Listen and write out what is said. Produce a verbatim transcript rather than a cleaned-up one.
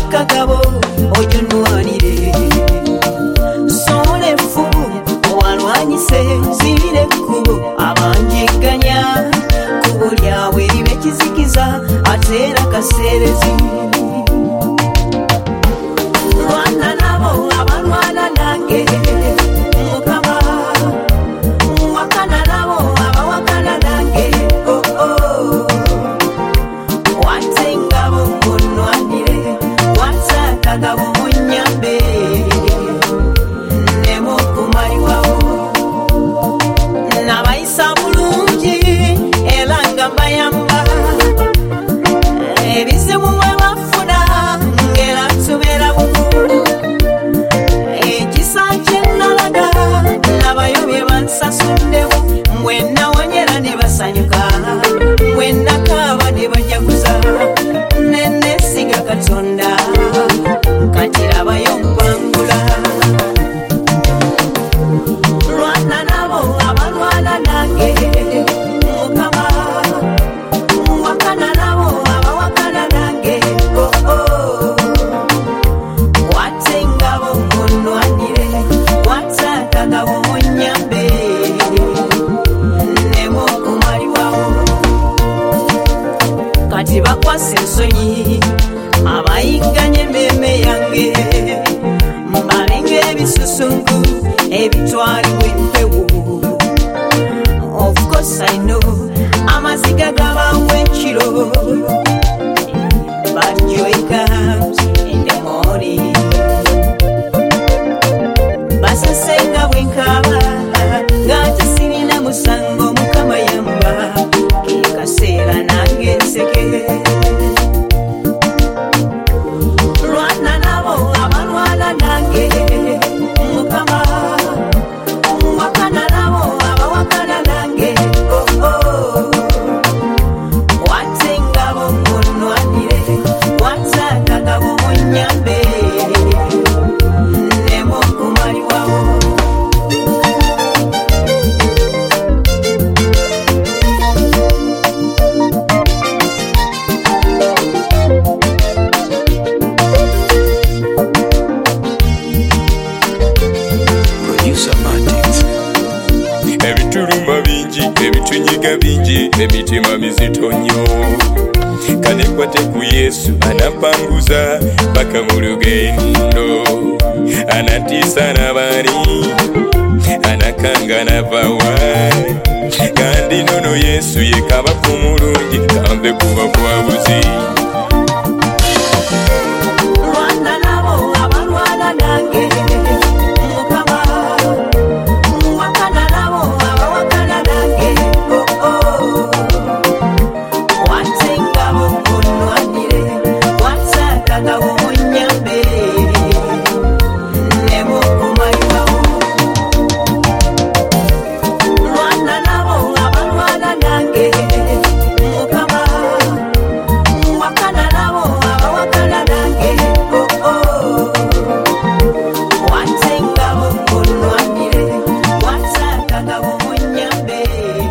kagabo ojo nwanire sole fubu walwanyise zibire kubo abanjiganya kubo lyawe libe kizikiza atera kaserezi Rwanda nabo abalwana nange mukama wakana nabo abawakana nange oh oh watenga bonwanire wataka bomunyambe nemo kumaliwawo nabayisa bulungi elanga bayamba ebizibu webafuna ngera tubera bugu ekisa kyenalaga nabayobye bansasuddewo mwenna wanyera ne basanyuka mwenna kaaba ne bajaguza nenesiga katonda nkatirabayo mpangula lwana nabo abalwana nange mukama wakana nabo abawakana nange oh oh watenga bonwanire watakaga bomunyambe nemo kumaliwawo kati bakwasa ensonyi abayinganye meme yange mbalinga ebisusunku ebitwaliwe empewo of course I know amaziga gabawe ekiro but joy comes in the morning basesenga bwenkaba ngate sirina musango mukama yamba kekaseera nange nseke lwana nabo abalwana nange mukama wakana nabo abawakana nange oh oh watenga bonwanire watakaga bomunyambe nemo kumaliwawo ebituluma bingi ebitunyiga bingi emitima mizito nnyo kanekwate ku Yesu anampanguza paka mu lugendo anatiisa n'abali anakanga n'abawa kandi nono Yesu ye kabaka omulungi kanve kuba kwabuzi Rwanda nabo abalwana nange mukama wakana nabo abawakana nange oh oh watenga bonwanire watakaga bomunyambe nemo kumaliwawo Rwanda nabo abalwana nange mukama wakana nabo abawakana nange oh oh watenga bonwanire watakaga bomunyambe